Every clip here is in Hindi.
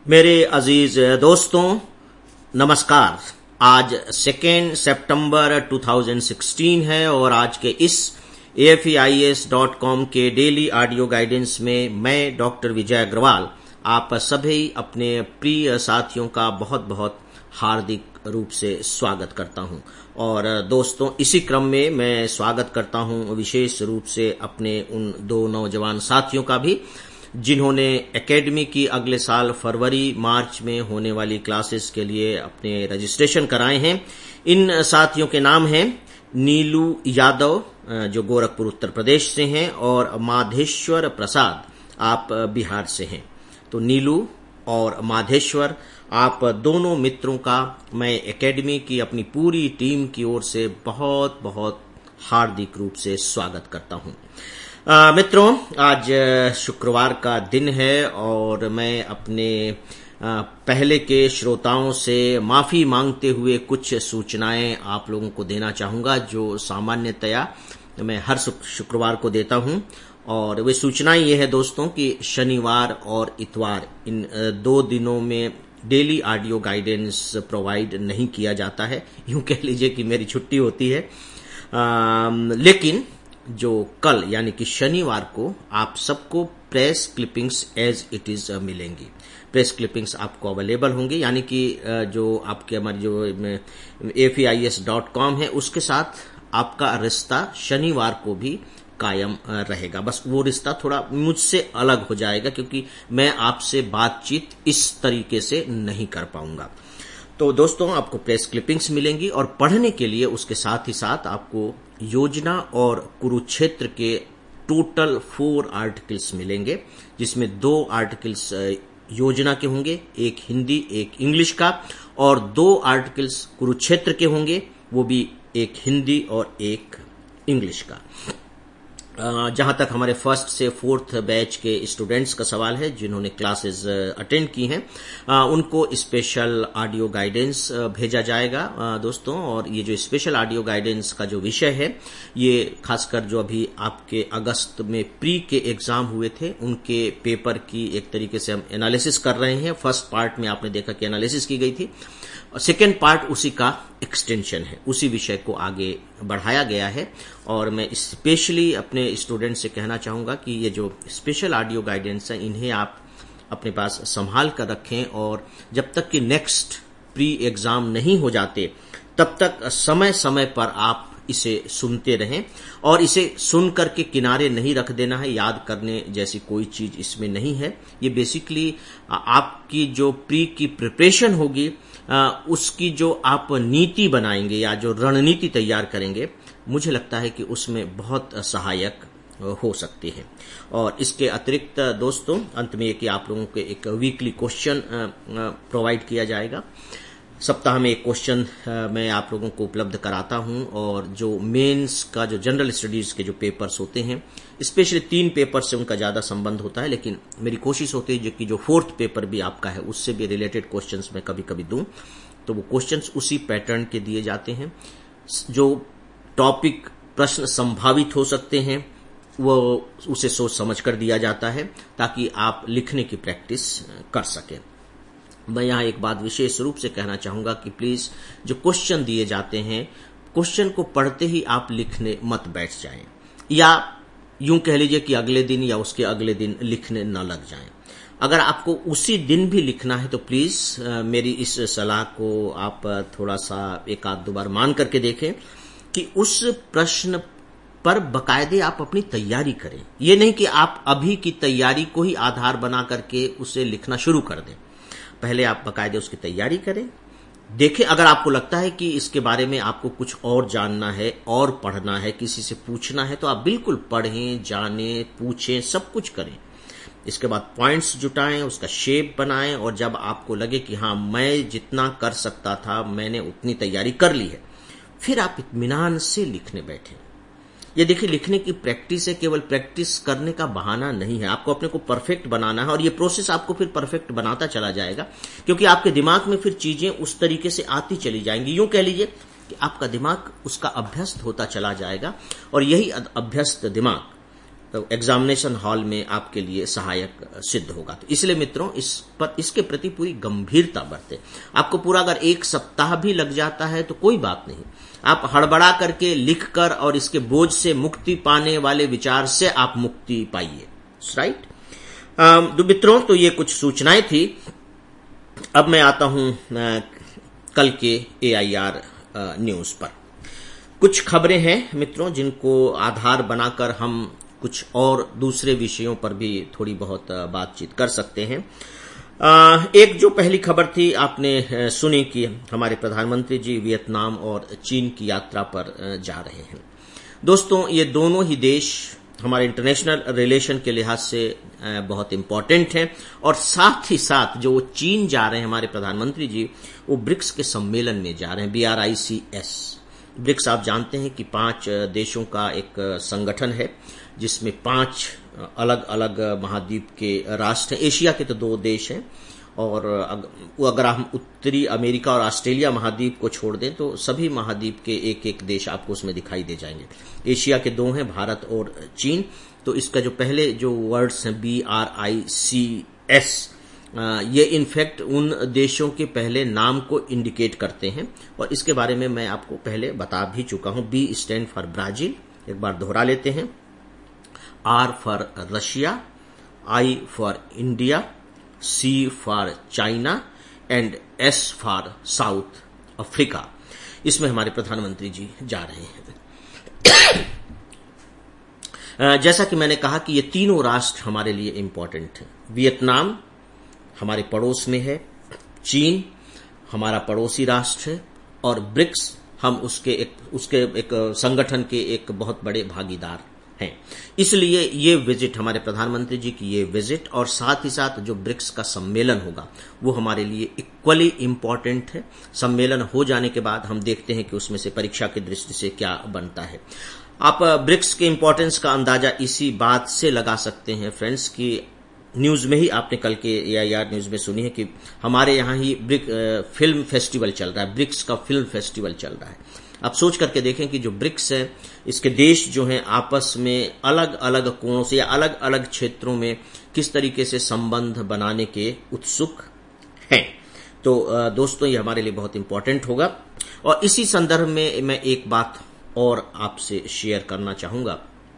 मेरे अजीज दोस्तों, नमस्कार। आज 2 सितंबर 2016 है और आज के इस AFEIS.com के डेली ऑडियो गाइडेंस में मैं डॉक्टर विजय अग्रवाल आप सभी अपने प्रिय साथियों का बहुत बहुत हार्दिक रूप से स्वागत करता हूं। और दोस्तों, इसी क्रम में मैं स्वागत करता हूं विशेष रूप से अपने उन दो नौजवान साथियों का भी जिन्होंने एकेडमी की अगले साल फरवरी मार्च में होने वाली क्लासेस के लिए अपने रजिस्ट्रेशन कराए हैं। इन साथियों के नाम हैं नीलू यादव, जो गोरखपुर उत्तर प्रदेश से हैं, और माधेश्वर प्रसाद, आप बिहार से हैं। तो नीलू और माधेश्वर, आप दोनों मित्रों का मैं एकेडमी की अपनी पूरी टीम की ओर से बहुत बहुत हार्दिक रूप से स्वागत करता हूं। मित्रों, आज शुक्रवार का दिन है और मैं अपने पहले के श्रोताओं से माफी मांगते हुए कुछ सूचनाएं आप लोगों को देना चाहूंगा जो सामान्यतया मैं हर शुक्रवार को देता हूं। और वे सूचनाएं ये है दोस्तों कि शनिवार और इतवार, इन दो दिनों में डेली ऑडियो गाइडेंस प्रोवाइड नहीं किया जाता है। यूं कह लीजिए कि मेरी छुट्टी होती है, लेकिन जो कल यानी कि शनिवार को आप सबको press clippings as it is मिलेंगी। प्रेस क्लिपिंग्स आपको अवेलेबल होंगे, यानी कि जो आपके हमारी जो AFEIS.com है उसके साथ आपका रिश्ता शनिवार को भी कायम रहेगा। बस वो रिश्ता थोड़ा मुझसे अलग हो जाएगा क्योंकि मैं आपसे बातचीत इस तरीके से नहीं कर पाऊंगा। तो दोस्तों, आपको प्रेस क्लिपिंग्स मिलेंगी और पढ़ने के लिए उसके साथ ही साथ आपको योजना और कुरुक्षेत्र के टोटल 4 आर्टिकल्स मिलेंगे, जिसमें 2 आर्टिकल्स योजना के होंगे, एक हिंदी एक इंग्लिश का, और 2 आर्टिकल्स कुरुक्षेत्र के होंगे, वो भी एक हिंदी और एक इंग्लिश का। जहां तक हमारे फर्स्ट से 4th बैच के स्टूडेंट्स का सवाल है जिन्होंने क्लासेस अटेंड की हैं, उनको स्पेशल ऑडियो गाइडेंस भेजा जाएगा दोस्तों। और ये जो स्पेशल ऑडियो गाइडेंस का जो विषय है, ये खासकर जो अभी आपके अगस्त में प्री के एग्जाम हुए थे उनके पेपर की एक तरीके से हम एनालिसिस कर रहे हैं। फर्स्ट पार्ट में आपने देखा कि एनालिसिस की गई थी, और सेकेंड पार्ट उसी का एक्सटेंशन है, उसी विषय को आगे बढ़ाया गया है। और मैं स्पेशली अपने स्टूडेंट से कहना चाहूंगा कि ये जो स्पेशल ऑडियो गाइडेंस है, इन्हें आप अपने पास संभाल कर रखें, और जब तक कि नेक्स्ट प्री एग्जाम नहीं हो जाते तब तक समय समय पर आप इसे सुनते रहें। और इसे सुन करके किनारे नहीं रख देना है, याद करने जैसी कोई चीज इसमें नहीं है। ये बेसिकली आपकी जो प्री की प्रिपरेशन होगी, उसकी जो आप नीति बनाएंगे या जो रणनीति तैयार करेंगे, मुझे लगता है कि उसमें बहुत सहायक हो सकती है। और इसके अतिरिक्त दोस्तों, अंत में कि आप लोगों को एक वीकली क्वेश्चन प्रोवाइड किया जाएगा। सप्ताह में एक क्वेश्चन मैं आप लोगों को उपलब्ध कराता हूं। और जो मेंस का जो जनरल स्टडीज के जो पेपर्स होते हैं, स्पेशली 3 पेपर से उनका ज्यादा संबंध होता है, लेकिन मेरी कोशिश होती है कि जो 4th पेपर भी आपका है उससे भी रिलेटेड क्वेश्चंस मैं कभी कभी दूं। तो वो क्वेश्चंस उसी पैटर्न के दिए जाते हैं। जो टॉपिक प्रश्न संभावित हो सकते हैं वो उसे सोच समझ कर दिया जाता है ताकि आप लिखने की प्रैक्टिस कर सकें। मैं यहाँ एक बात विशेष रूप से कहना चाहूंगा कि प्लीज जो क्वेश्चन दिए जाते हैं, क्वेश्चन को पढ़ते ही आप लिखने मत बैठ जाएं, या यूं कह लीजिए कि अगले दिन या उसके अगले दिन लिखने न लग जाएं। अगर आपको उसी दिन भी लिखना है तो प्लीज मेरी इस सलाह को आप थोड़ा सा एक आध दो बार मान करके देखें कि उस प्रश्न पर बकायदे आप अपनी तैयारी करें। ये नहीं कि आप अभी की तैयारी को ही आधार बना करके उसे लिखना शुरू कर दें। पहले आप बकायदे उसकी तैयारी करें, देखें। अगर आपको लगता है कि इसके बारे में आपको कुछ और जानना है और पढ़ना है, किसी से पूछना है, तो आप बिल्कुल पढ़ें, जानें, पूछें, सब कुछ करें। इसके बाद पॉइंट्स जुटाएं, उसका शेप बनाएं, और जब आपको लगे कि हाँ, मैं जितना कर सकता था मैंने उतनी तैयारी कर ली है, फिर आप इत्मीनान से लिखने बैठें। ये देखिए, लिखने की प्रैक्टिस है, केवल प्रैक्टिस करने का बहाना नहीं है। आपको अपने को परफेक्ट बनाना है, और ये प्रोसेस आपको फिर परफेक्ट बनाता चला जाएगा, क्योंकि आपके दिमाग में फिर चीजें उस तरीके से आती चली जाएंगी। यूं कह लीजिए कि आपका दिमाग उसका अभ्यस्त होता चला जाएगा, और यही अभ्यस्त दिमाग एग्जामिनेशन हॉल में आपके लिए सहायक सिद्ध होगा। तो इसलिए मित्रों इसके प्रति पूरी गंभीरता बरतें। आपको पूरा अगर 1 सप्ताह भी लग जाता है तो कोई बात नहीं, आप हड़बड़ा करके लिखकर और इसके बोझ से मुक्ति पाने वाले विचार से आप मुक्ति पाइए। राइट तो मित्रों, तो ये कुछ सूचनाएं थी। अब मैं आता हूं कल के AIR न्यूज पर। कुछ खबरें हैं मित्रों जिनको आधार बनाकर हम कुछ और दूसरे विषयों पर भी थोड़ी बहुत बातचीत कर सकते हैं। एक जो पहली खबर थी आपने सुनी कि हमारे प्रधानमंत्री जी वियतनाम और चीन की यात्रा पर जा रहे हैं। दोस्तों, ये दोनों ही देश हमारे इंटरनेशनल रिलेशन के लिहाज से बहुत इंपॉर्टेंट हैं, और साथ ही साथ जो चीन जा रहे हैं हमारे प्रधानमंत्री जी, वो ब्रिक्स के सम्मेलन में जा रहे हैं, BRICS। ब्रिक्स आप जानते हैं कि 5 देशों का एक संगठन है जिसमें 5 अलग अलग महाद्वीप के राष्ट्र हैं। एशिया के तो 2 देश हैं, और अगर हम उत्तरी अमेरिका और ऑस्ट्रेलिया महाद्वीप को छोड़ दें तो सभी महाद्वीप के एक एक देश आपको उसमें दिखाई दे जाएंगे। एशिया के 2 हैं, भारत और चीन। तो इसका जो पहले जो वर्ड्स हैं BRICS, ये इनफैक्ट उन देशों के पहले नाम को इंडिकेट करते हैं, और इसके बारे में मैं आपको पहले बता भी चुका हूं। B स्टैंड फॉर ब्राजील, एक बार दोहरा लेते हैं। R for Russia, I for India, C for China and S for South Africa. इसमें हमारे प्रधानमंत्री जी जा रहे हैं। जैसा कि मैंने कहा कि ये तीनों राष्ट्र हमारे लिए इंपॉर्टेंट हैं। वियतनाम हमारे पड़ोस में है, चीन हमारा पड़ोसी राष्ट्र है, और ब्रिक्स हम उसके एक संगठन के एक बहुत बड़े भागीदार हैं। इसलिए ये विजिट, हमारे प्रधानमंत्री जी की ये विजिट, और साथ ही साथ जो ब्रिक्स का सम्मेलन होगा वो हमारे लिए इक्वली इंपॉर्टेंट है। सम्मेलन हो जाने के बाद हम देखते हैं कि उसमें से परीक्षा की दृष्टि से क्या बनता है। आप ब्रिक्स के इंपॉर्टेंस का अंदाजा इसी बात से लगा सकते हैं फ्रेंड्स कि न्यूज में ही आपने कल के AIR न्यूज में सुनी है कि हमारे यहाँ ही फिल्म फेस्टिवल चल रहा है, ब्रिक्स का फिल्म फेस्टिवल चल रहा है। आप सोच करके देखें कि जो ब्रिक्स है, इसके देश जो हैं आपस में अलग अलग कोणों से या अलग अलग क्षेत्रों में किस तरीके से संबंध बनाने के उत्सुक हैं। तो दोस्तों, ये हमारे लिए बहुत इंपॉर्टेंट होगा। और इसी संदर्भ में मैं एक बात और आपसे शेयर करना चाहूंगा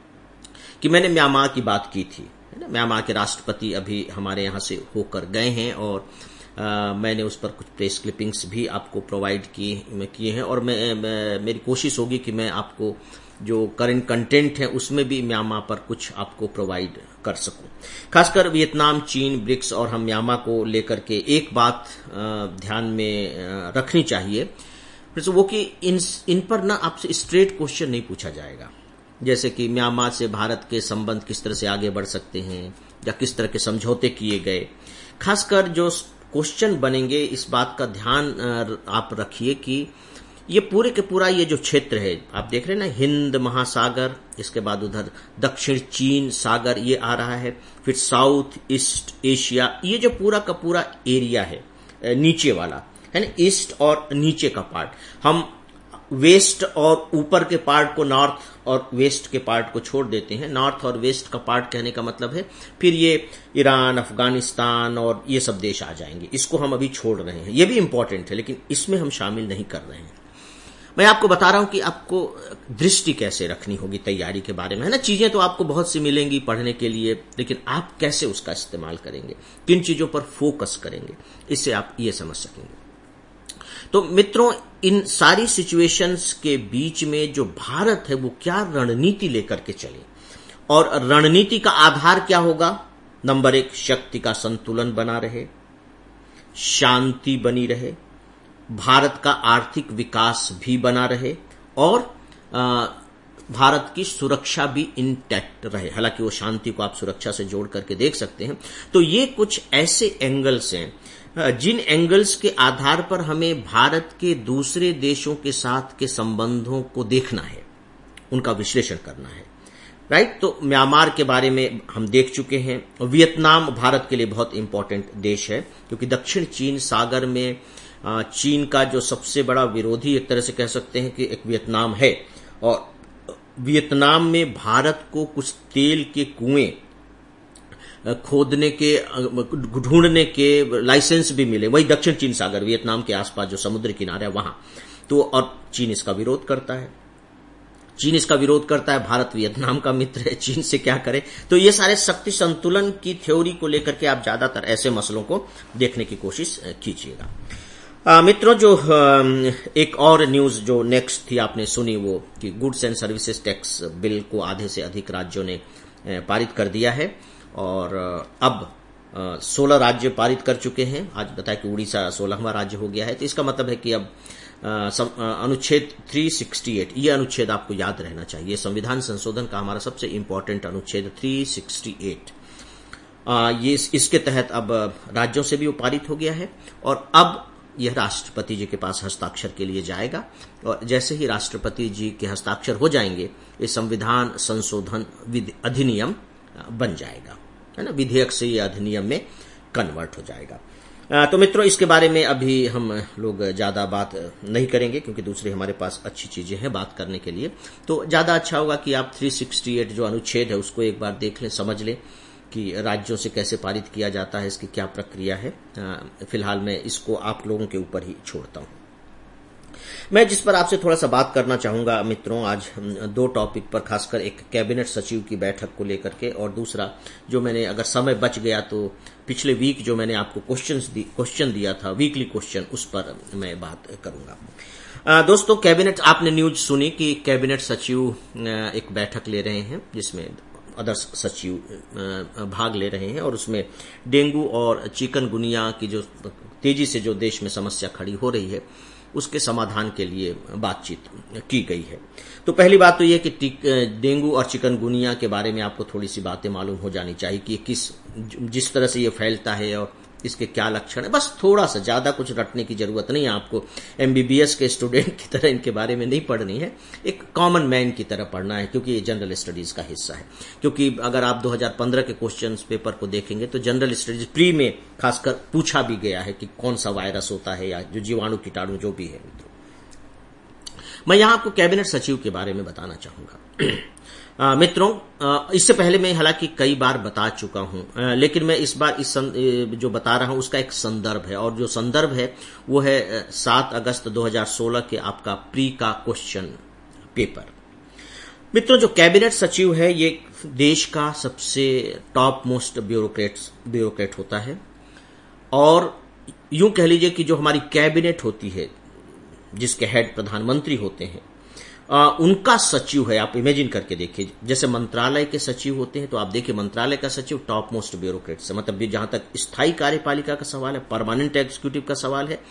कि मैंने म्यांमार की बात की थी। म्यांमार के राष्ट्रपति अभी हमारे यहाँ से होकर गए हैं, और मैंने उस पर कुछ प्रेस क्लिपिंग्स भी आपको प्रोवाइड किए हैं, और मेरी कोशिश होगी कि मैं आपको जो करंट कंटेंट है उसमें भी म्यांमार पर कुछ आपको प्रोवाइड कर सकूं। खासकर वियतनाम, चीन, ब्रिक्स और हम म्यांमार को लेकर के एक बात ध्यान में रखनी चाहिए, वो कि इन पर ना आपसे स्ट्रेट क्वेश्चन नहीं पूछा जाएगा, जैसे कि म्यांमार से भारत के संबंध किस तरह से आगे बढ़ सकते हैं या किस तरह के समझौते किए गए। खासकर जो क्वेश्चन बनेंगे, इस बात का ध्यान आप रखिए कि ये पूरे के पूरा ये जो क्षेत्र है, आप देख रहे हैं ना, हिंद महासागर, इसके बाद उधर दक्षिण चीन सागर ये आ रहा है, फिर साउथ ईस्ट एशिया, ये जो पूरा का पूरा एरिया है नीचे वाला है ना, ईस्ट और नीचे का पार्ट, हम वेस्ट और ऊपर के पार्ट को, नॉर्थ और वेस्ट के पार्ट को छोड़ देते हैं। नॉर्थ और वेस्ट का पार्ट कहने का मतलब है फिर ये ईरान, अफगानिस्तान और ये सब देश आ जाएंगे। इसको हम अभी छोड़ रहे हैं, ये भी इंपॉर्टेंट है लेकिन इसमें हम शामिल नहीं कर रहे हैं। मैं आपको बता रहा हूं कि आपको दृष्टि कैसे रखनी होगी तैयारी के बारे में, है ना। चीजें तो आपको बहुत सी मिलेंगी पढ़ने के लिए, लेकिन आप कैसे उसका इस्तेमाल करेंगे, किन चीजों पर फोकस करेंगे, इससे आप ये समझ सकेंगे। तो मित्रों, इन सारी सिचुएशंस के बीच में जो भारत है वो क्या रणनीति लेकर के चले, और रणनीति का आधार क्या होगा। नंबर 1, शक्ति का संतुलन बना रहे, शांति बनी रहे, भारत का आर्थिक विकास भी बना रहे, और भारत की सुरक्षा भी इंटैक्ट रहे। हालांकि वो शांति को आप सुरक्षा से जोड़ करके देख सकते हैं। तो ये कुछ ऐसे एंगल्स हैं जिन एंगल्स के आधार पर हमें भारत के दूसरे देशों के साथ के संबंधों को देखना है, उनका विश्लेषण करना है। राइट। तो म्यांमार के बारे में हम देख चुके हैं। वियतनाम भारत के लिए बहुत इंपॉर्टेंट देश है, क्योंकि दक्षिण चीन सागर में चीन का जो सबसे बड़ा विरोधी एक तरह से कह सकते हैं कि एक वियतनाम है, और वियतनाम में भारत को कुछ तेल के कुएं खोदने के ढूंढने के लाइसेंस भी मिले, वही दक्षिण चीन सागर, वियतनाम के आसपास जो समुद्र किनारे वहां, तो और चीन इसका विरोध करता है। चीन इसका विरोध करता है, भारत वियतनाम का मित्र है, चीन से क्या करे। तो ये सारे शक्ति संतुलन की थ्योरी को लेकर के आप ज्यादातर ऐसे मसलों को देखने की कोशिश कीजिएगा। मित्रों, जो एक और न्यूज जो नेक्स्ट थी आपने सुनी, वो कि goods and services tax bill को आधे से अधिक राज्यों ने पारित कर दिया है और अब 16 राज्य पारित कर चुके हैं। आज बताया कि उड़ीसा 16वां राज्य हो गया है। तो इसका मतलब है कि अब अनुच्छेद 368, ये अनुच्छेद आपको याद रहना चाहिए, संविधान संशोधन का हमारा सबसे इंपॉर्टेंट अनुच्छेद 368, ये इसके तहत अब राज्यों से भी वो पारित हो गया है और अब यह राष्ट्रपति जी के पास हस्ताक्षर के लिए जाएगा और जैसे ही राष्ट्रपति जी के हस्ताक्षर हो जाएंगे, ये संविधान संशोधन अधिनियम बन जाएगा, है ना, विधेयक से ये अधिनियम में कन्वर्ट हो जाएगा। तो मित्रों, इसके बारे में अभी हम लोग ज्यादा बात नहीं करेंगे क्योंकि दूसरी हमारे पास अच्छी चीजें हैं बात करने के लिए। तो ज्यादा अच्छा होगा कि आप 368 जो अनुच्छेद है उसको एक बार देख लें, समझ लें कि राज्यों से कैसे पारित किया जाता है, इसकी क्या प्रक्रिया है। फिलहाल मैं इसको आप लोगों के ऊपर ही छोड़ता हूं। मैं जिस पर आपसे थोड़ा सा बात करना चाहूंगा मित्रों, आज 2 टॉपिक पर, खासकर एक कैबिनेट सचिव की बैठक को लेकर के और दूसरा जो मैंने, अगर समय बच गया तो पिछले वीक जो मैंने आपको क्वेश्चन दिया था, वीकली क्वेश्चन, उस पर मैं बात करूंगा। दोस्तों, कैबिनेट, आपने न्यूज सुनी कि कैबिनेट सचिव एक बैठक ले रहे हैं जिसमें अदर सचिव भाग ले रहे हैं और उसमें डेंगू और चिकनगुनिया की जो तेजी से जो देश में समस्या खड़ी हो रही है उसके समाधान के लिए बातचीत की गई है। तो पहली बात तो यह कि डेंगू और चिकनगुनिया के बारे में आपको थोड़ी सी बातें मालूम हो जानी चाहिए कि जिस तरह से ये फैलता है और इसके क्या लक्षण है। बस थोड़ा सा, ज्यादा कुछ रटने की जरूरत नहीं है आपको, एमबीबीएस के स्टूडेंट की तरह इनके बारे में नहीं पढ़नी है, एक कॉमन मैन की तरह पढ़ना है क्योंकि ये जनरल स्टडीज का हिस्सा है। क्योंकि अगर आप 2015 के क्वेश्चन पेपर को देखेंगे तो जनरल स्टडीज प्री में खासकर पूछा भी गया है कि कौन सा वायरस होता है या जो जीवाणु कीटाणु जो भी है। मैं यहां आपको कैबिनेट सचिव के बारे में बताना चाहूंगा। मित्रों, इससे पहले मैं हालांकि कई बार बता चुका हूं, लेकिन मैं इस बार जो बता रहा हूं उसका एक संदर्भ है और जो संदर्भ है वो है 7 अगस्त 2016 के आपका प्री का क्वेश्चन पेपर। मित्रों, जो कैबिनेट सचिव है ये देश का सबसे टॉप मोस्ट ब्यूरोक्रेट होता है और यूं कह लीजिए कि जो हमारी कैबिनेट होती है जिसके हेड प्रधानमंत्री होते हैं, उनका सचिव है। आप इमेजिन करके देखिए, जैसे मंत्रालय के सचिव होते हैं तो आप देखिए मंत्रालय का सचिव टॉप मोस्ट ब्यूरोक्रेट से, मतलब जहां तक स्थायी कार्यपालिका का सवाल है, परमानेंट एग्जीक्यूटिव का सवाल है,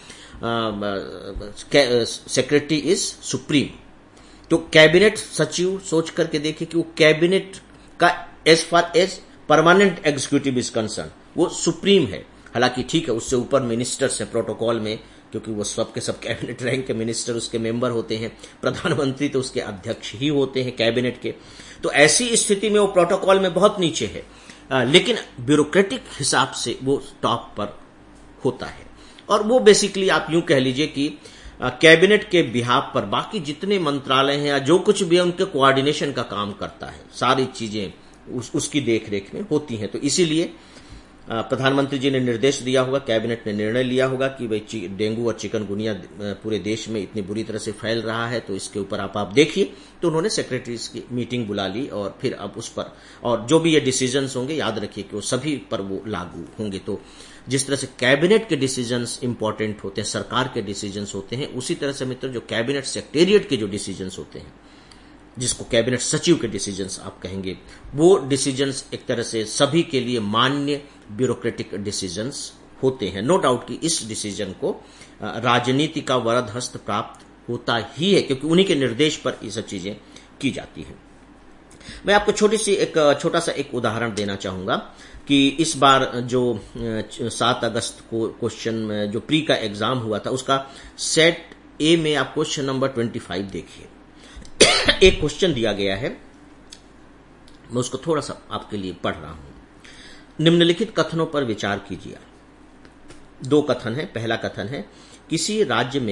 सेक्रेटरी इज सुप्रीम। तो कैबिनेट सचिव सोच करके देखिए कि वो कैबिनेट का as far as permanent executive is concern वो सुप्रीम है। हालांकि ठीक है, उससे ऊपर मिनिस्टर्स है प्रोटोकॉल में, क्योंकि वो सब के सब कैबिनेट रैंक के मिनिस्टर उसके मेंबर होते हैं, प्रधानमंत्री तो उसके अध्यक्ष ही होते हैं कैबिनेट के। तो ऐसी स्थिति में वो प्रोटोकॉल में बहुत नीचे है, लेकिन ब्यूरोक्रेटिक हिसाब से वो टॉप पर होता है। और वो बेसिकली आप यूं कह लीजिए कि कैबिनेट के बिहाफ पर बाकी जितने मंत्रालय हैं या जो कुछ भी है उनके कोऑर्डिनेशन का काम करता है, सारी चीजें उसकी देखरेख में होती हैं। तो इसीलिए प्रधानमंत्री जी ने निर्देश दिया होगा, कैबिनेट ने निर्णय लिया होगा कि भाई डेंगू और चिकनगुनिया पूरे देश में इतनी बुरी तरह से फैल रहा है, तो इसके ऊपर आप देखिए। तो उन्होंने सेक्रेटरीज की मीटिंग बुला ली और फिर अब उस पर और जो भी ये डिसीजंस होंगे याद रखिए कि वो सभी पर वो लागू होंगे। तो जिस तरह से कैबिनेट के डिसीजंस इंपॉर्टेंट होते हैं, सरकार के डिसीजंस होते हैं, उसी तरह से मित्र जो कैबिनेट सेक्रेटेरिएट के जो डिसीजंस होते हैं, जिसको कैबिनेट सचिव के डिसीजंस आप कहेंगे, वो डिसीजंस एक तरह से सभी के लिए मान्य ब्यूरोक्रेटिक डिसीजंस होते हैं। नो डाउट कि इस डिसीजन को राजनीति का वरद हस्त प्राप्त होता ही है, क्योंकि उन्हीं के निर्देश पर ये सब चीजें की जाती हैं। मैं आपको छोटा सा एक उदाहरण देना चाहूंगा कि इस बार जो 7 अगस्त को क्वेश्चन जो प्री का एग्जाम हुआ था उसका सेट ए में आप क्वेश्चन नंबर 25 देखिए। एक क्वेश्चन दिया गया है, मैं उसको थोड़ा सा आपके लिए पढ़ रहा हूं। निम्नलिखित कथनों पर विचार कीजिए। 2 कथन है। पहला कथन है, किसी राज्य में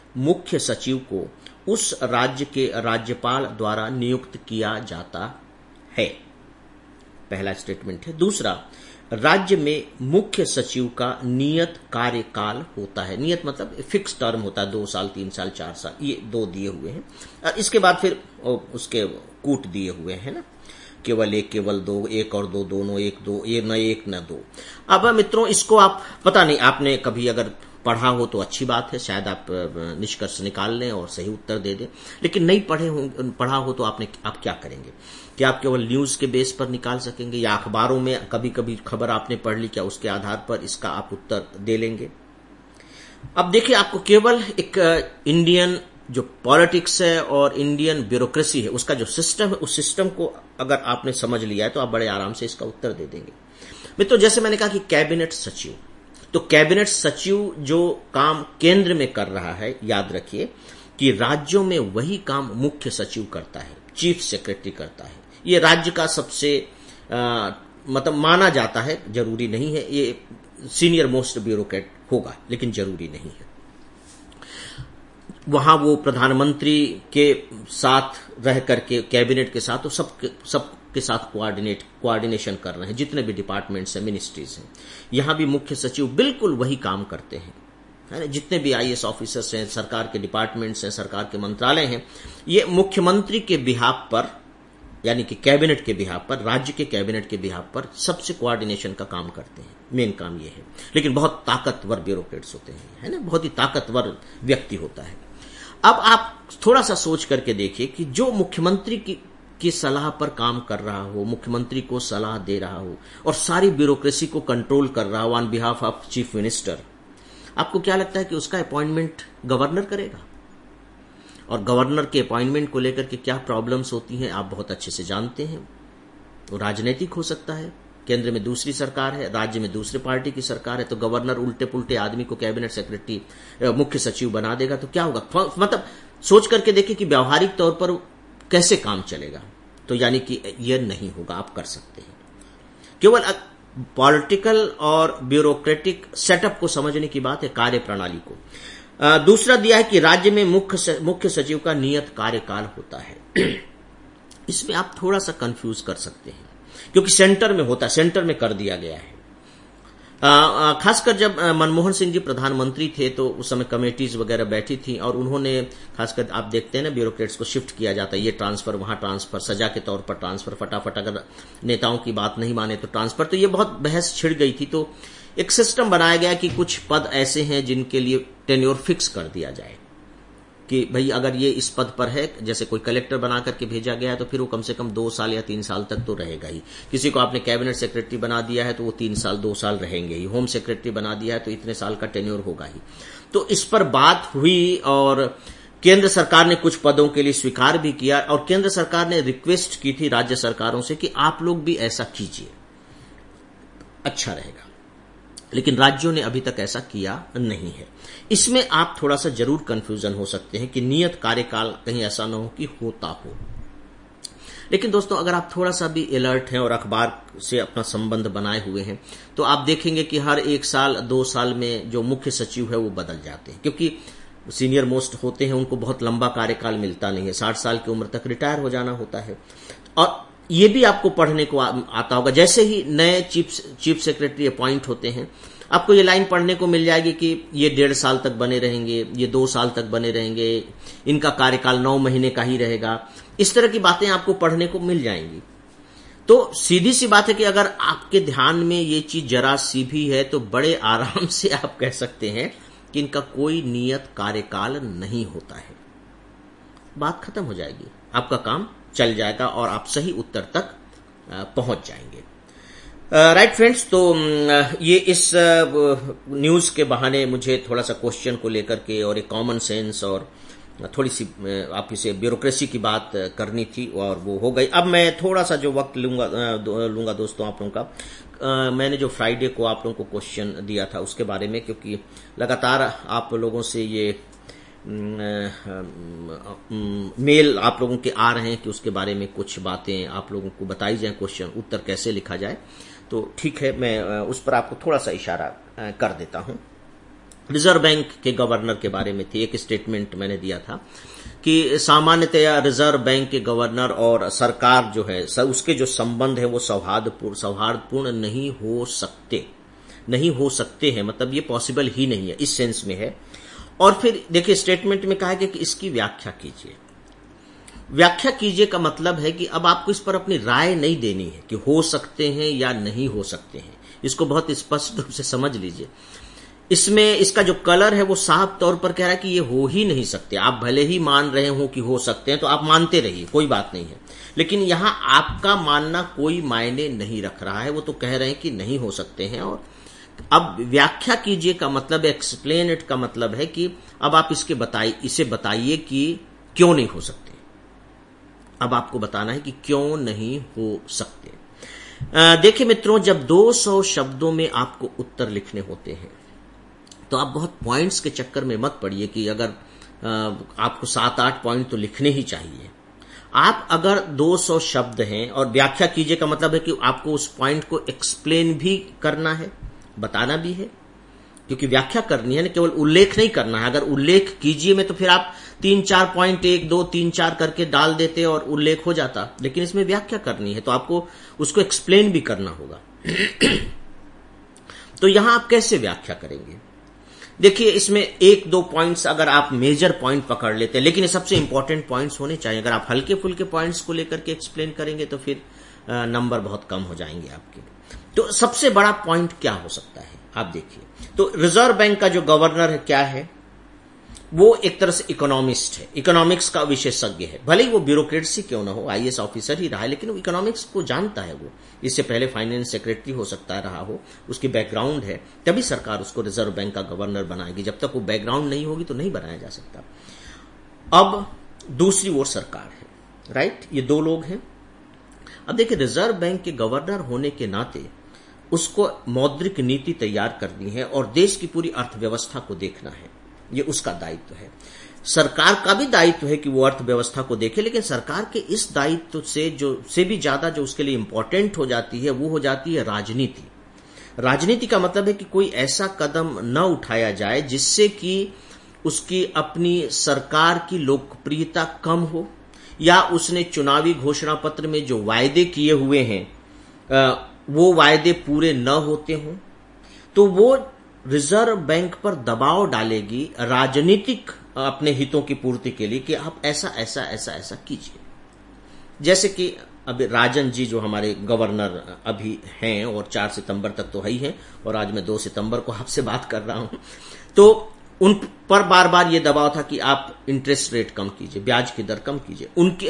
मुख्य सचिव को उस राज्य के राज्यपाल द्वारा नियुक्त किया जाता है। पहला स्टेटमेंट है। दूसरा, राज्य में मुख्य सचिव का नियत कार्यकाल होता है। नियत मतलब फिक्स टर्म होता है, 2 साल, 3 साल, 4 साल, ये 2 दिए हुए हैं। इसके बाद फिर उसके कूट दिए हुए हैं ना, केवल 1, केवल 2, 1 और 2 दोनों, 1 2, ये न 1 न 2। अब मित्रों, इसको आप पता नहीं, आपने कभी अगर पढ़ा हो तो अच्छी बात है, शायद आप निष्कर्ष निकाल लें और सही उत्तर दे दें। लेकिन नहीं पढ़ा हो तो आप क्या करेंगे? क्या आप केवल न्यूज के बेस पर निकाल सकेंगे, या अखबारों में कभी कभी खबर आपने पढ़ ली, क्या उसके आधार पर इसका आप उत्तर दे लेंगे? अब देखिए, आपको केवल एक इंडियन जो पॉलिटिक्स है और इंडियन ब्यूरोक्रेसी है, उसका जो सिस्टम है, उस सिस्टम को अगर आपने समझ लिया है तो आप बड़े आराम से इसका उत्तर दे देंगे। मित्रों, जैसे मैंने कहा कि कैबिनेट सचिव, तो कैबिनेट सचिव जो काम केंद्र में कर रहा है, याद रखिए कि राज्यों में वही काम मुख्य सचिव करता है, चीफ सेक्रेटरी करता है। ये राज्य का सबसे मतलब माना जाता है, जरूरी नहीं है ये सीनियर मोस्ट ब्यूरोक्रेट होगा, लेकिन जरूरी नहीं है। वहां वो प्रधानमंत्री के साथ रह करके, कैबिनेट के साथ, तो सबके साथ कोऑर्डिनेशन कर रहे हैं, जितने भी डिपार्टमेंट्स हैं, मिनिस्ट्रीज हैं। यहां भी मुख्य सचिव बिल्कुल वही काम करते हैं, है ना। जितने भी आईएएस ऑफिसर्स हैं, सरकार के डिपार्टमेंट्स हैं, सरकार के मंत्रालय हैं, ये मुख्यमंत्री के बिहाफ पर, यानी कि कैबिनेट के बिहाफ पर, राज्य के कैबिनेट के बिहाफ पर सबसे कोऑर्डिनेशन का काम करते हैं। मेन काम ये है। लेकिन बहुत ताकतवर ब्यूरोक्रेट्स होते हैं, है ना, बहुत ही ताकतवर व्यक्ति होता है। अब आप थोड़ा सा सोच करके देखिए कि जो मुख्यमंत्री की सलाह पर काम कर रहा हो, मुख्यमंत्री को सलाह दे रहा हो और सारी ब्यूरोक्रेसी को कंट्रोल कर रहा हो on behalf of chief minister, आपको क्या लगता है कि उसका अपॉइंटमेंट गवर्नर करेगा? और गवर्नर के अपॉइंटमेंट को लेकर के क्या प्रॉब्लम्स होती हैं आप बहुत अच्छे से जानते हैं। वो राजनीतिक हो सकता है, केंद्र में दूसरी सरकार है, राज्य में दूसरे पार्टी की सरकार है, तो गवर्नर उल्टे पुल्टे आदमी को कैबिनेट सेक्रेटरी, मुख्य सचिव बना देगा तो क्या होगा? मतलब सोच करके देखिए कि व्यावहारिक तौर पर कैसे काम चलेगा। तो यानी कि यह नहीं होगा, आप कर सकते हैं। केवल पॉलिटिकल और ब्यूरोक्रेटिक सेटअप को समझने की बात है, कार्य प्रणाली को। दूसरा दिया है कि राज्य में मुख्य सचिव का नियत कार्यकाल होता है। इसमें आप थोड़ा सा कंफ्यूज कर सकते हैं, क्योंकि सेंटर में होता है, सेंटर में कर दिया गया है। खासकर जब मनमोहन सिंह जी प्रधानमंत्री थे तो उस समय कमेटीज वगैरह बैठी थी और उन्होंने, खासकर आप देखते हैं ना, ब्यूरोक्रेट्स को शिफ्ट किया जाता है, ये ट्रांसफर, वहां ट्रांसफर, सजा के तौर पर ट्रांसफर, फटाफट, अगर नेताओं की बात नहीं माने तो ट्रांसफर। तो ये बहुत बहस छिड़ गई थी, तो एक सिस्टम बनाया गया कि कुछ पद ऐसे हैं जिनके लिए टेन्योर फिक्स कर दिया जाए कि भाई अगर ये इस पद पर है, जैसे कोई कलेक्टर बना करके भेजा गया है तो फिर वो कम से कम 2 साल या 3 साल तक तो रहेगा ही। किसी को आपने कैबिनेट सेक्रेटरी बना दिया है तो वो 3 साल 2 साल रहेंगे ही। होम सेक्रेटरी बना दिया है तो इतने साल का टेन्योर होगा ही। तो इस पर बात हुई और केंद्र सरकार ने कुछ पदों के लिए स्वीकार भी किया और केंद्र सरकार ने रिक्वेस्ट की थी राज्य सरकारों से कि आप लोग भी ऐसा कीजिए, अच्छा रहेगा। लेकिन राज्यों ने अभी तक ऐसा किया नहीं है। इसमें आप थोड़ा सा जरूर कंफ्यूजन हो सकते हैं कि नियत कार्यकाल कहीं ऐसा ना हो कि होता हो। लेकिन दोस्तों, अगर आप थोड़ा सा भी अलर्ट हैं और अखबार से अपना संबंध बनाए हुए हैं तो आप देखेंगे कि हर 1 साल 2 साल में जो मुख्य सचिव है वो बदल जाते हैं, क्योंकि सीनियर मोस्ट होते हैं, उनको बहुत लंबा कार्यकाल मिलता नहीं है, 60 साल की उम्र तक रिटायर हो जाना होता है। और ये भी आपको पढ़ने को आता होगा, जैसे ही नए चीफ सेक्रेटरी अपॉइंट होते हैं आपको ये लाइन पढ़ने को मिल जाएगी कि ये 1.5 साल तक बने रहेंगे, ये 2 साल तक बने रहेंगे, इनका कार्यकाल 9 महीने का ही रहेगा। इस तरह की बातें आपको पढ़ने को मिल जाएंगी। तो सीधी सी बात है कि अगर आपके ध्यान में ये चीज जरा सी भी है तो बड़े आराम से आप कह सकते हैं कि इनका कोई नियत कार्यकाल नहीं होता है। बात खत्म हो जाएगी, आपका काम चल जाएगा और आप सही उत्तर तक पहुंच जाएंगे। राइट फ्रेंड्स, तो ये इस न्यूज के बहाने मुझे थोड़ा सा क्वेश्चन को लेकर के और एक कॉमन सेंस और थोड़ी सी आप इसे ब्यूरोक्रेसी की बात करनी थी और वो हो गई। अब मैं थोड़ा सा जो वक्त लूंगा दोस्तों आप लोगों का, मैंने जो फ्राइडे को आप लोगों को क्वेश्चन दिया था उसके बारे में, क्योंकि लगातार आप लोगों से ये मेल आप लोगों के आ रहे हैं कि उसके बारे में कुछ बातें आप लोगों को बताई जाए, क्वेश्चन उत्तर कैसे लिखा जाए। तो ठीक है, मैं उस पर आपको थोड़ा सा इशारा कर देता हूं। रिजर्व बैंक के गवर्नर के बारे में थी, एक स्टेटमेंट मैंने दिया था कि सामान्यतया रिजर्व बैंक के गवर्नर और सरकार जो है उसके जो संबंध है वो सौहार्दपूर्ण नहीं हो सकते हैं, मतलब ये पॉसिबल ही नहीं है, इस सेंस में है। और फिर देखिए स्टेटमेंट में कहा गया कि इसकी व्याख्या कीजिए का मतलब है कि अब आपको इस पर अपनी राय नहीं देनी है कि हो सकते हैं या नहीं हो सकते हैं, इसको बहुत स्पष्ट रूप से समझ लीजिए। इसमें इसका जो कलर है वो साफ तौर पर कह रहा है कि ये हो ही नहीं सकते। आप भले ही मान रहे हो कि हो सकते हैं तो आप मानते रहिए, कोई बात नहीं है, लेकिन यहां आपका मानना कोई मायने नहीं रख रहा है। वो तो कह रहे हैं कि नहीं हो सकते हैं। और अब व्याख्या कीजिए का मतलब, एक्सप्लेन इट का मतलब है कि अब आप इसे बताइए कि क्यों नहीं हो सकते। अब आपको बताना है कि क्यों नहीं हो सकते। देखिए मित्रों, जब 200 शब्दों में आपको उत्तर लिखने होते हैं तो आप बहुत पॉइंट्स के चक्कर में मत पड़िए कि अगर आपको 7-8 पॉइंट तो लिखने ही चाहिए। आप अगर 200 शब्द हैं, और व्याख्या कीजिए का मतलब है कि आपको उस पॉइंट को एक्सप्लेन भी करना है, बताना भी है, क्योंकि व्याख्या करनी है ना, केवल उल्लेख नहीं करना है। अगर उल्लेख कीजिए में तो फिर आप 3-4 पॉइंट 1, 2, 3, 4 करके डाल देते और उल्लेख हो जाता, लेकिन इसमें व्याख्या करनी है तो आपको उसको एक्सप्लेन भी करना होगा। तो यहां आप कैसे व्याख्या करेंगे? देखिए इसमें 1-2 पॉइंट्स अगर आप मेजर पॉइंट पकड़ लेते हैं, लेकिन ये सबसे इंपॉर्टेंट पॉइंट्स होने चाहिए। अगर आप हल्के फुल्के पॉइंट्स को लेकर के एक्सप्लेन करेंगे तो फिर नंबर बहुत कम हो जाएंगे आपके। तो सबसे बड़ा पॉइंट क्या हो सकता है आप देखिए। तो रिजर्व बैंक का जो गवर्नर है क्या है, वो एक तरह से इकोनॉमिस्ट है, इकोनॉमिक्स का विशेषज्ञ है। भले ही वो ब्यूरोक्रेसी क्यों ना हो, आईएएस ऑफिसर ही रहा है, लेकिन वो इकोनॉमिक्स को जानता है। वो इससे पहले फाइनेंस सेक्रेटरी हो सकता है रहा हो, उसकी बैकग्राउंड है, तभी सरकार उसको रिजर्व बैंक का गवर्नर बनाएगी। जब तक वो बैकग्राउंड नहीं होगी तो नहीं बनाया जा सकता। अब दूसरी ओर सरकार है, राइट, ये 2 लोग हैं। अब देखिए रिजर्व बैंक के गवर्नर होने के नाते उसको मौद्रिक नीति तैयार करनी है और देश की पूरी अर्थव्यवस्था को देखना है, ये उसका दायित्व है। सरकार का भी दायित्व है कि वो अर्थव्यवस्था को देखे, लेकिन सरकार के इस दायित्व से भी ज्यादा जो उसके लिए इंपॉर्टेंट हो जाती है वो हो जाती है राजनीति। राजनीति का मतलब है कि कोई ऐसा कदम न उठाया जाए जिससे कि उसकी अपनी सरकार की लोकप्रियता कम हो, या उसने चुनावी घोषणा पत्र में जो वायदे किए हुए हैं वो वायदे पूरे न होते हों, तो वो रिजर्व बैंक पर दबाव डालेगी राजनीतिक अपने हितों की पूर्ति के लिए कि आप ऐसा ऐसा ऐसा ऐसा कीजिए। जैसे कि अभी राजन जी जो हमारे गवर्नर अभी हैं और 4 सितंबर तक तो है ही हैं, और आज मैं 2 सितंबर को आपसे बात कर रहा हूं, तो उन पर बार बार ये दबाव था कि आप इंटरेस्ट रेट कम कीजिए, ब्याज की दर कम कीजिए। उनकी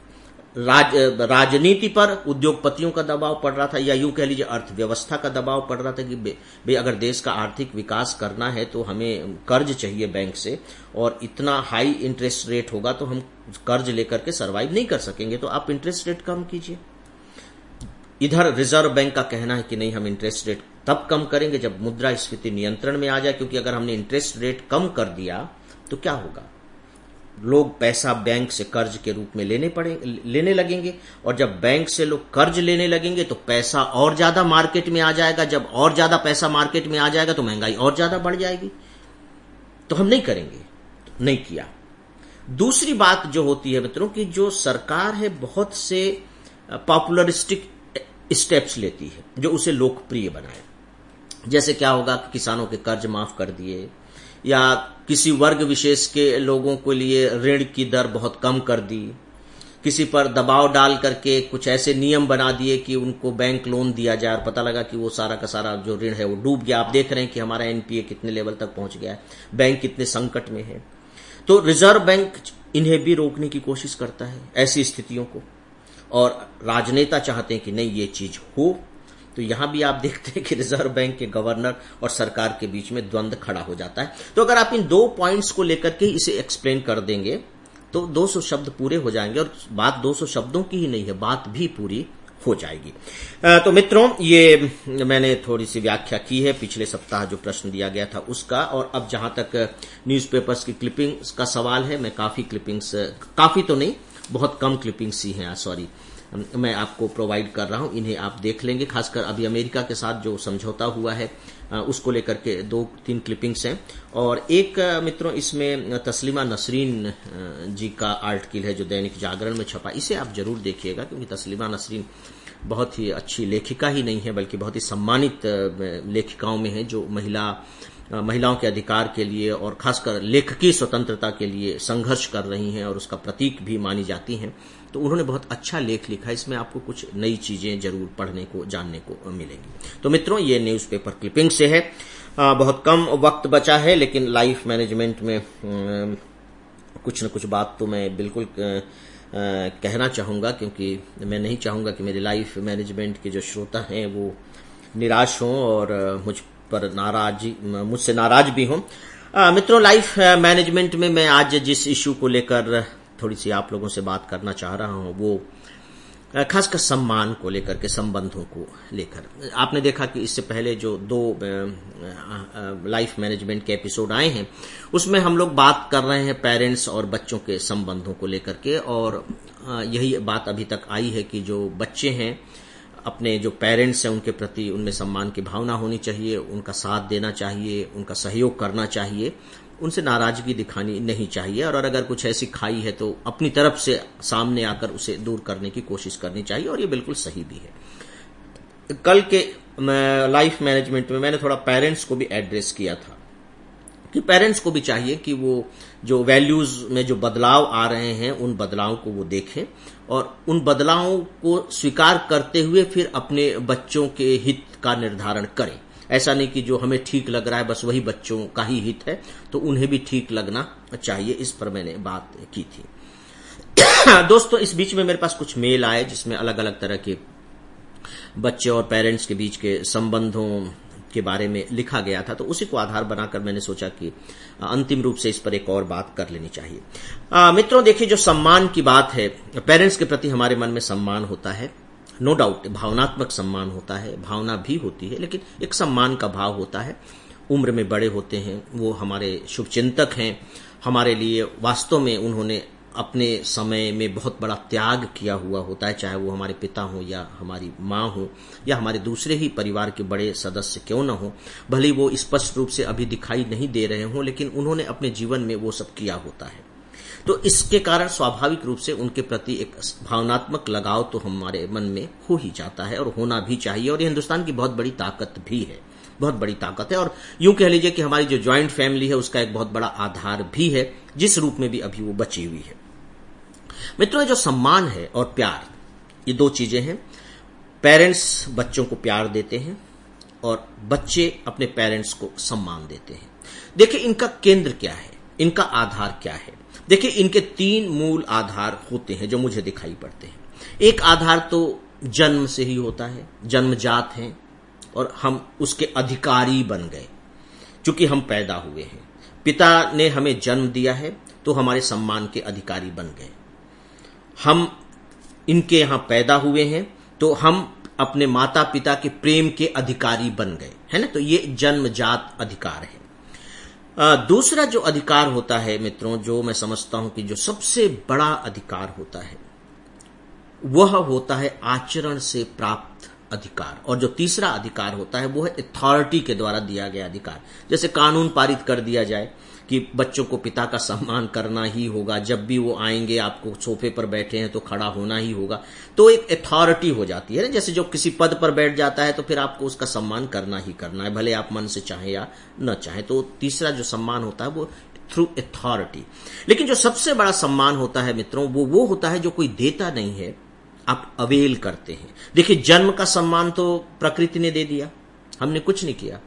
राजनीति पर उद्योगपतियों का दबाव पड़ रहा था, या यूं कह लीजिए अर्थव्यवस्था का दबाव पड़ रहा था कि भाई अगर देश का आर्थिक विकास करना है तो हमें कर्ज चाहिए बैंक से, और इतना हाई इंटरेस्ट रेट होगा तो हम कर्ज लेकर के सरवाइव नहीं कर सकेंगे, तो आप इंटरेस्ट रेट कम कीजिए। इधर रिजर्व बैंक का कहना है कि नहीं, हम इंटरेस्ट रेट तब कम करेंगे जब मुद्रास्फीति नियंत्रण में आ जाए, क्योंकि अगर हमने इंटरेस्ट रेट कम कर दिया तो क्या होगा, लोग पैसा बैंक से कर्ज के रूप में लेने लगेंगे, और जब बैंक से लोग कर्ज लेने लगेंगे तो पैसा और ज्यादा मार्केट में आ जाएगा। जब और ज्यादा पैसा मार्केट में आ जाएगा तो महंगाई और ज्यादा बढ़ जाएगी। तो हम नहीं करेंगे, नहीं किया। दूसरी बात जो होती है मित्रों कि जो सरकार है बहुत से पॉपुलरिस्टिक स्टेप्स लेती है जो उसे लोकप्रिय बनाए। जैसे क्या होगा कि किसानों के कर्ज माफ कर दिए, या किसी वर्ग विशेष के लोगों के लिए ऋण की दर बहुत कम कर दी, किसी पर दबाव डाल करके कुछ ऐसे नियम बना दिए कि उनको बैंक लोन दिया जाए, और पता लगा कि वो सारा का सारा जो ऋण है वो डूब गया। आप देख रहे हैं कि हमारा एनपीए कितने लेवल तक पहुंच गया है, बैंक कितने संकट में है। तो रिजर्व बैंक इन्हें भी रोकने की कोशिश करता है, ऐसी स्थितियों को, और राजनेता चाहते हैं कि नहीं ये चीज हो। तो यहां भी आप देखते हैं कि रिजर्व बैंक के गवर्नर और सरकार के बीच में द्वंद्व खड़ा हो जाता है। तो अगर आप इन 2 पॉइंट्स को लेकर के इसे एक्सप्लेन कर देंगे तो 200 शब्द पूरे हो जाएंगे, और बात 200 शब्दों की ही नहीं है, बात भी पूरी हो जाएगी। तो मित्रों, ये मैंने थोड़ी सी व्याख्या की है पिछले सप्ताह जो प्रश्न दिया गया था उसका। और अब जहां तक न्यूज़पेपर्स की क्लिपिंग्स का सवाल है, मैं काफी तो नहीं, बहुत कम क्लिपिंग्स ही हैं, सॉरी, मैं आपको प्रोवाइड कर रहा हूं, इन्हें आप देख लेंगे। खासकर अभी अमेरिका के साथ जो समझौता हुआ है उसको लेकर के 2-3 क्लिपिंग्स हैं। और एक मित्रों इसमें तस्लीमा नसरीन जी का आर्टिकल है जो दैनिक जागरण में छपा, इसे आप जरूर देखिएगा, क्योंकि तस्लीमा नसरीन बहुत ही अच्छी लेखिका ही नहीं है बल्कि बहुत ही सम्मानित लेखिकाओं में है, जो महिलाओं के अधिकार के लिए और खासकर लेखकीय स्वतंत्रता के लिए संघर्ष कर रही हैं और उसका प्रतीक भी मानी जाती हैं। तो उन्होंने बहुत अच्छा लेख लिखा, इसमें आपको कुछ नई चीजें जरूर पढ़ने को जानने को मिलेंगी। तो मित्रों ये न्यूज़पेपर क्लिपिंग से है। बहुत कम वक्त बचा है, लेकिन लाइफ मैनेजमेंट में कुछ न कुछ बात तो मैं बिल्कुल कहना चाहूंगा, क्योंकि मैं नहीं चाहूंगा कि मेरे लाइफ मैनेजमेंट के जो श्रोता हैं वो निराश हों और मुझसे नाराज भी हों। मित्रों लाइफ मैनेजमेंट में मैं आज जिस इश्यू को लेकर थोड़ी सी आप लोगों से बात करना चाह रहा हूं वो खासकर सम्मान को लेकर के, संबंधों को लेकर। आपने देखा कि इससे पहले जो 2 लाइफ मैनेजमेंट के एपिसोड आए हैं उसमें हम लोग बात कर रहे हैं पेरेंट्स और बच्चों के संबंधों को लेकर के, और यही बात अभी तक आई है कि जो बच्चे हैं अपने जो पेरेंट्स हैं उनके प्रति उनमें सम्मान की भावना होनी चाहिए, उनका साथ देना चाहिए, उनका सहयोग करना चाहिए, उनसे नाराजगी दिखानी नहीं चाहिए, और अगर कुछ ऐसी खाई है तो अपनी तरफ से सामने आकर उसे दूर करने की कोशिश करनी चाहिए, और ये बिल्कुल सही भी है। कल के लाइफ मैनेजमेंट में मैंने थोड़ा पेरेंट्स को भी एड्रेस किया था कि पेरेंट्स को भी चाहिए कि वो जो वैल्यूज में जो बदलाव आ रहे हैं उन बदलावों को वो देखें और उन बदलावों को स्वीकार करते हुए फिर अपने बच्चों के हित का निर्धारण करें। ऐसा नहीं कि जो हमें ठीक लग रहा है बस वही बच्चों का ही हित है, तो उन्हें भी ठीक लगना चाहिए। इस पर मैंने बात की थी। दोस्तों इस बीच में मेरे पास कुछ मेल आए जिसमें अलग अलग तरह के बच्चे और पेरेंट्स के बीच के संबंधों के बारे में लिखा गया था, तो उसी को आधार बनाकर मैंने सोचा कि अंतिम रूप से इस पर एक और बात कर लेनी चाहिए। मित्रों देखिए, जो सम्मान की बात है, पेरेंट्स के प्रति हमारे मन में सम्मान होता है, नो डाउट भावनात्मक सम्मान होता है, भावना भी होती है, लेकिन एक सम्मान का भाव होता है। उम्र में बड़े होते हैं, वो हमारे शुभचिंतक हैं, हमारे लिए वास्तव में उन्होंने अपने समय में बहुत बड़ा त्याग किया हुआ होता है, चाहे वो हमारे पिता हो या हमारी माँ हो या हमारे दूसरे ही परिवार के बड़े सदस्य क्यों न हो, भले वो स्पष्ट रूप से अभी दिखाई नहीं दे रहे हों, लेकिन उन्होंने अपने जीवन में वो सब किया होता है। तो इसके कारण स्वाभाविक रूप से उनके प्रति एक भावनात्मक लगाव तो हमारे मन में हो ही जाता है और होना भी चाहिए, और ये हिंदुस्तान की बहुत बड़ी ताकत भी है, बहुत बड़ी ताकत है। और यूं कह लीजिए कि हमारी जो ज्वाइंट फैमिली है उसका एक बहुत बड़ा आधार भी है, जिस रूप में भी अभी वो बची हुई है। मित्रों, जो सम्मान है और प्यार, ये दो चीजें हैं। पेरेंट्स बच्चों को प्यार देते हैं और बच्चे अपने पेरेंट्स को सम्मान देते हैं। देखिए इनका केंद्र क्या है, इनका आधार क्या है। देखिए इनके 3 मूल आधार होते हैं जो मुझे दिखाई पड़ते हैं। एक आधार तो जन्म से ही होता है, जन्मजात हैं और हम उसके अधिकारी बन गए क्योंकि हम पैदा हुए हैं। पिता ने हमें जन्म दिया है तो हमारे सम्मान के अधिकारी बन गए। हम इनके यहां पैदा हुए हैं तो हम अपने माता पिता के प्रेम के अधिकारी बन गए, है ना। तो ये जन्मजात अधिकार है। दूसरा जो अधिकार होता है मित्रों, जो मैं समझता हूं कि जो सबसे बड़ा अधिकार होता है वह होता है आचरण से प्राप्त अधिकार। और जो तीसरा अधिकार होता है वो है अथॉरिटी के द्वारा दिया गया अधिकार। जैसे कानून पारित कर दिया जाए कि बच्चों को पिता का सम्मान करना ही होगा, जब भी वो आएंगे आपको सोफे पर बैठे हैं तो खड़ा होना ही होगा, तो एक अथॉरिटी हो जाती है ना। जैसे जो किसी पद पर बैठ जाता है तो फिर आपको उसका सम्मान करना ही करना है, भले आप मन से चाहें या न चाहें। तो तीसरा जो सम्मान होता है वो थ्रू अथॉरिटी। लेकिन जो सबसे बड़ा सम्मान होता है मित्रों, वो होता है जो कोई देता नहीं है, आप अवेल करते हैं। देखिए जन्म का सम्मान तो प्रकृति ने दे दिया, हमने कुछ नहीं किया।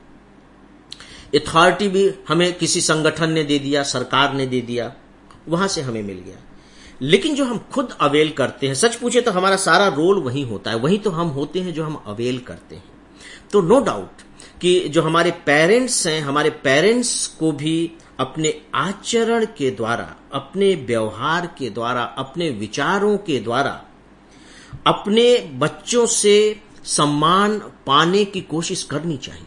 अथॉरिटी भी हमें किसी संगठन ने दे दिया, सरकार ने दे दिया, वहां से हमें मिल गया। लेकिन जो हम खुद अवेल करते हैं, सच पूछे तो हमारा सारा रोल वही होता है, वही तो हम होते हैं जो हम अवेल करते हैं। तो नो डाउट कि जो हमारे पेरेंट्स हैं, हमारे पेरेंट्स को भी अपने आचरण के द्वारा, अपने व्यवहार के द्वारा, अपने विचारों के द्वारा अपने बच्चों से सम्मान पाने की कोशिश करनी चाहिए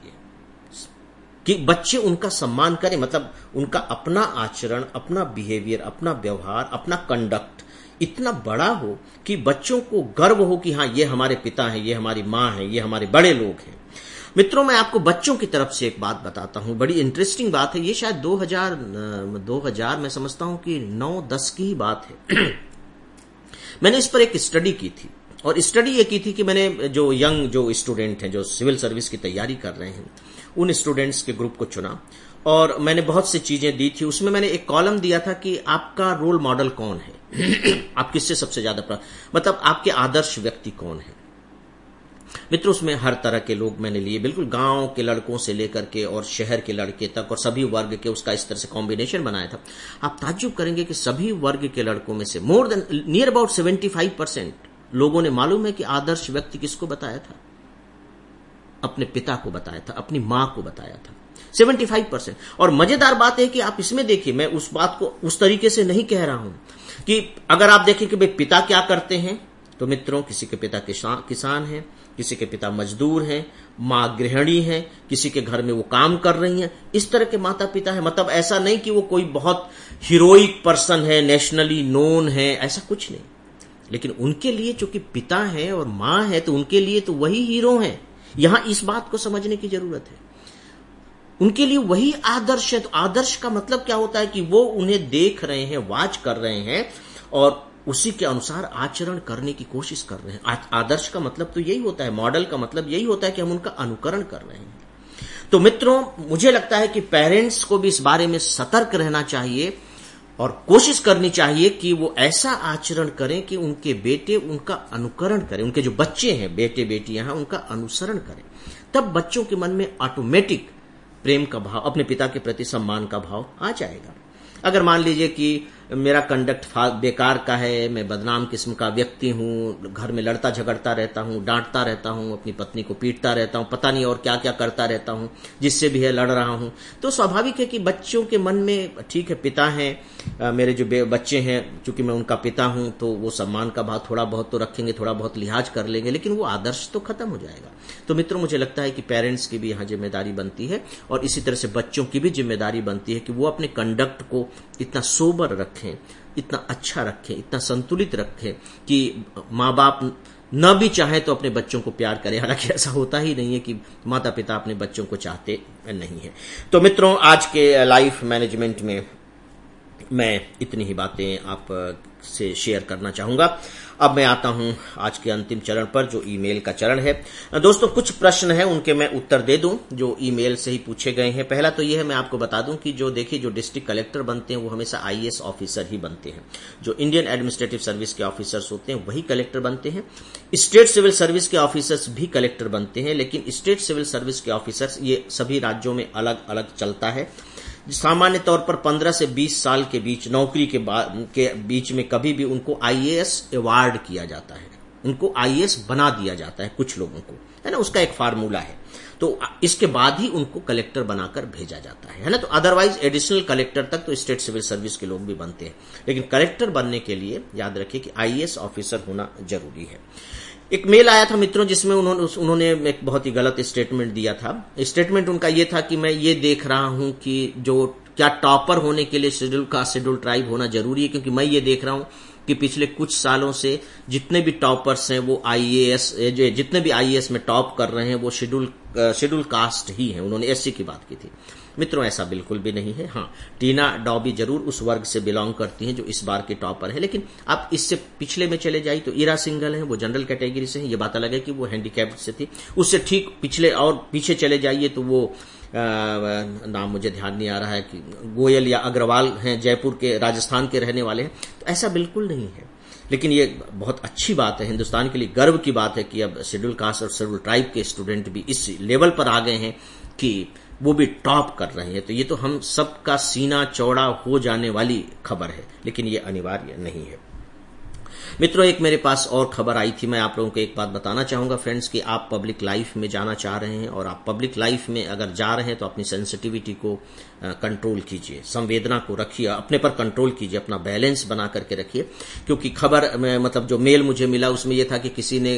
कि बच्चे उनका सम्मान करें। मतलब उनका अपना आचरण, अपना बिहेवियर, अपना व्यवहार, अपना कंडक्ट इतना बड़ा हो कि बच्चों को गर्व हो कि हाँ ये हमारे पिता हैं, ये हमारी माँ है, ये हमारे बड़े लोग हैं। मित्रों, मैं आपको बच्चों की तरफ से एक बात बताता हूं, बड़ी इंटरेस्टिंग बात है। ये शायद 2000 मैं समझता हूं कि 9-10 की ही बात है। मैंने इस पर एक स्टडी की थी, और स्टडी ये की थी कि मैंने जो स्टूडेंट हैं, जो सिविल सर्विस की तैयारी कर रहे हैं, उन स्टूडेंट्स के ग्रुप को चुना और मैंने बहुत सी चीजें दी थी। उसमें मैंने एक कॉलम दिया था कि आपका रोल मॉडल कौन है, आप किससे सबसे ज्यादा मतलब आपके आदर्श व्यक्ति कौन है। मित्रों, उसमें हर तरह के लोग मैंने लिए, बिल्कुल गांव के लड़कों से लेकर के और शहर के लड़के तक, और सभी वर्ग के, उसका इस तरह से कॉम्बिनेशन बनाया था। आप ताज्जुब करेंगे कि सभी वर्ग के लड़कों में से नियर अबाउट 75% लोगों ने, मालूम है कि आदर्श व्यक्ति किसको बताया था? अपने पिता को बताया था, अपनी मां को बताया था। 75%। और मजेदार बात है कि आप इसमें देखिए, मैं उस बात को उस तरीके से नहीं कह रहा हूं कि अगर आप देखें कि भाई पिता क्या करते हैं, तो मित्रों किसी के पिता किसान हैं, किसी के पिता मजदूर हैं, मां गृहिणी है, किसी के घर में वो काम कर रही हैं, इस तरह के माता पिता है। मतलब ऐसा नहीं कि वो कोई बहुत हीरोइक पर्सन है, नेशनली नोन है, ऐसा कुछ नहीं। लेकिन उनके लिए चूंकि पिता है और मां है, तो उनके लिए तो वही हीरो हैं। यहां इस बात को समझने की जरूरत है, उनके लिए वही आदर्श है। तो आदर्श का मतलब क्या होता है कि वो उन्हें देख रहे हैं, वाच कर रहे हैं और उसी के अनुसार आचरण करने की कोशिश कर रहे हैं। आदर्श का मतलब तो यही होता है, मॉडल का मतलब यही होता है कि हम उनका अनुकरण कर रहे हैं। तो मित्रों, मुझे लगता है कि पेरेंट्स को भी इस बारे में सतर्क रहना चाहिए और कोशिश करनी चाहिए कि वो ऐसा आचरण करें कि उनके बेटे उनका अनुकरण करें, उनके जो बच्चे हैं, बेटे बेटियां हैं, उनका अनुसरण करें। तब बच्चों के मन में ऑटोमेटिक प्रेम का भाव, अपने पिता के प्रति सम्मान का भाव आ जाएगा। अगर मान लीजिए कि मेरा कंडक्ट बेकार का है, मैं बदनाम किस्म का व्यक्ति हूं, घर में लड़ता झगड़ता रहता हूं, डांटता रहता हूं, अपनी पत्नी को पीटता रहता हूं, पता नहीं और क्या क्या करता रहता हूं, जिससे भी है लड़ रहा हूं, तो स्वाभाविक है कि बच्चों के मन में, ठीक है पिता हैं, मेरे जो बच्चे हैं, चूंकि मैं उनका पिता हूं, तो वो सम्मान का भाव थोड़ा बहुत तो रखेंगे, थोड़ा बहुत लिहाज कर लेंगे, लेकिन वो आदर्श तो खत्म हो जाएगा। तो मित्रों, मुझे लगता है कि पेरेंट्स की भी यहां जिम्मेदारी बनती है, और इसी तरह से बच्चों की भी जिम्मेदारी बनती है कि वो अपने कंडक्ट को इतना सोबर रखें, इतना अच्छा रखें, इतना संतुलित रखें कि माँ बाप न भी चाहे तो अपने बच्चों को प्यार करें। हालांकि ऐसा होता ही नहीं है कि माता पिता अपने बच्चों को चाहते नहीं है। तो मित्रों, आज के लाइफ मैनेजमेंट में मैं इतनी ही बातें आप से शेयर करना चाहूंगा। अब मैं आता हूं आज के अंतिम चरण पर, जो ईमेल का चरण है। दोस्तों, कुछ प्रश्न हैं, उनके मैं उत्तर दे दूं जो ईमेल से ही पूछे गए हैं। पहला तो यह है, मैं आपको बता दूं कि जो डिस्ट्रिक्ट कलेक्टर बनते हैं वो हमेशा आईएएस ऑफिसर ही बनते हैं। जो इंडियन एडमिनिस्ट्रेटिव सर्विस के ऑफिसर्स होते हैं वही कलेक्टर बनते हैं। स्टेट सिविल सर्विस के ऑफिसर्स भी कलेक्टर बनते हैं, लेकिन स्टेट सिविल सर्विस के ऑफिसर्स, ये सभी राज्यों में अलग अलग चलता है। सामान्य तौर पर 15 से 20 साल के बीच नौकरी के बीच में कभी भी उनको आईएएस अवार्ड किया जाता है, उनको आईएएस बना दिया जाता है कुछ लोगों को, है ना, उसका एक फार्मूला है। तो इसके बाद ही उनको कलेक्टर बनाकर भेजा जाता है ना। तो अदरवाइज एडिशनल कलेक्टर तक तो स्टेट सिविल सर्विस के लोग भी बनते हैं, लेकिन कलेक्टर बनने के लिए याद रखिए कि आईएएस ऑफिसर होना जरूरी है। एक मेल आया था मित्रों, जिसमें उन्होंने एक बहुत ही गलत स्टेटमेंट दिया था। स्टेटमेंट उनका ये था कि मैं ये देख रहा हूं कि जो क्या टॉपर होने के लिए शेड्यूल ट्राइब होना जरूरी है, क्योंकि मैं ये देख रहा हूं कि पिछले कुछ सालों से जितने भी टॉपर्स हैं वो आईएएस, जितने भी आईएएस में टॉप कर रहे हैं वो शेड्यूल कास्ट ही हैं। उन्होंने एससी की बात की थी। मित्रों, ऐसा बिल्कुल भी नहीं है। हाँ, टीना डॉबी जरूर उस वर्ग से बिलोंग करती हैं जो इस बार की टॉपर है, लेकिन आप इससे पिछले में चले जाइए तो ईरा सिंघल हैं, वो जनरल कैटेगरी से हैं। ये बात अलग है कि वो हैंडीकैप्ड से थी। उससे ठीक पिछले और पीछे चले जाइए तो वो नाम मुझे ध्यान नहीं आ रहा है कि गोयल या अग्रवाल हैं, जयपुर के, राजस्थान के रहने वाले हैं। तो ऐसा बिल्कुल नहीं है, लेकिन ये बहुत अच्छी बात है, हिंदुस्तान के लिए गर्व की बात है कि अब शेड्यूल कास्ट और शेड्यूल ट्राइब के स्टूडेंट भी इस लेवल पर आ गए हैं कि वो भी टॉप कर रहे हैं। तो ये तो हम सबका सीना चौड़ा हो जाने वाली खबर है, लेकिन ये अनिवार्य नहीं है। मित्रों, एक मेरे पास और खबर आई थी, मैं आप लोगों को एक बात बताना चाहूंगा फ्रेंड्स, कि आप पब्लिक लाइफ में जाना चाह रहे हैं और आप पब्लिक लाइफ में अगर जा रहे हैं तो अपनी सेंसिटिविटी को कंट्रोल कीजिए, संवेदना को रखिए, अपने पर कंट्रोल कीजिए, अपना बैलेंस बना करके रखिए। क्योंकि खबर मतलब जो मेल मुझे मिला उसमें यह था कि किसी ने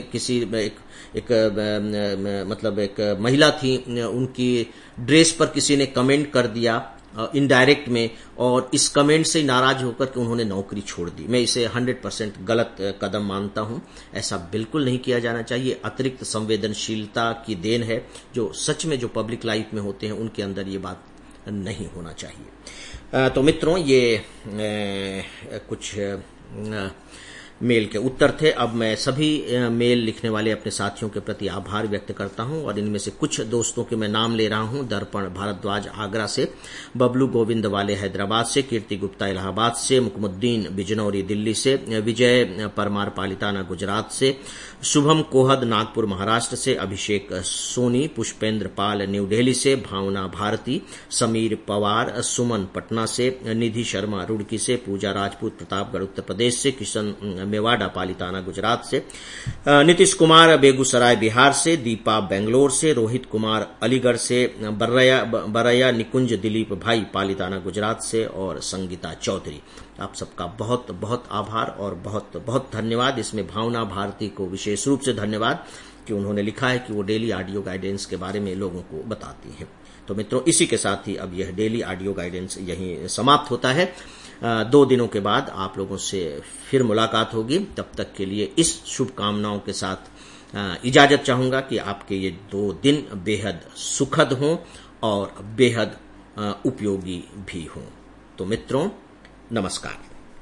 एक महिला थी, उनकी ड्रेस पर किसी ने कमेंट कर दिया इनडायरेक्ट में, और इस कमेंट से नाराज होकर के उन्होंने नौकरी छोड़ दी। मैं इसे 100% गलत कदम मानता हूं। ऐसा बिल्कुल नहीं किया जाना चाहिए। अतिरिक्त संवेदनशीलता की देन है। जो सच में जो पब्लिक लाइफ में होते हैं उनके अंदर ये बात नहीं होना चाहिए। तो मित्रों, ये कुछ मेल के उत्तर थे। अब मैं सभी मेल लिखने वाले अपने साथियों के प्रति आभार व्यक्त करता हूं, और इनमें से कुछ दोस्तों के मैं नाम ले रहा हूं। दर्पण भारद्वाज आगरा से, बबलू गोविंद वाले हैदराबाद से, कीर्ति गुप्ता इलाहाबाद से, मुकमुद्दीन बिजनौरी दिल्ली से, विजय परमार पालिताना गुजरात से, शुभम कोहद नागपुर महाराष्ट्र से, अभिषेक सोनी, पुष्पेंद्र पाल न्यू दिल्ली से, भावना भारती, समीर पवार सुमन पटना से, निधि शर्मा रुड़की से, पूजा राजपूत प्रतापगढ़ उत्तर प्रदेश से, किशन मेवाड़ा पालिताना गुजरात से, नीतीश कुमार बेगूसराय बिहार से, दीपा बेंगलोर से, रोहित कुमार अलीगढ़ से, बरैया निकुंज दिलीप भाई पालिताना गुजरात से, और संगीता चौधरी। आप सबका बहुत बहुत आभार और बहुत बहुत धन्यवाद। इसमें भावना भारती को विशेष रूप से धन्यवाद कि उन्होंने लिखा है कि वो डेली ऑडियो गाइडेंस के बारे में लोगों को बताती हैं। तो मित्रों, इसी के साथ ही अब यह डेली ऑडियो गाइडेंस यहीं समाप्त होता है। 2 दिनों के बाद आप लोगों से फिर मुलाकात होगी। तब तक के लिए इस शुभकामनाओं के साथ इजाजत चाहूंगा कि आपके ये 2 दिन बेहद सुखद हों और बेहद उपयोगी भी हों। तो मित्रों, नमस्कार।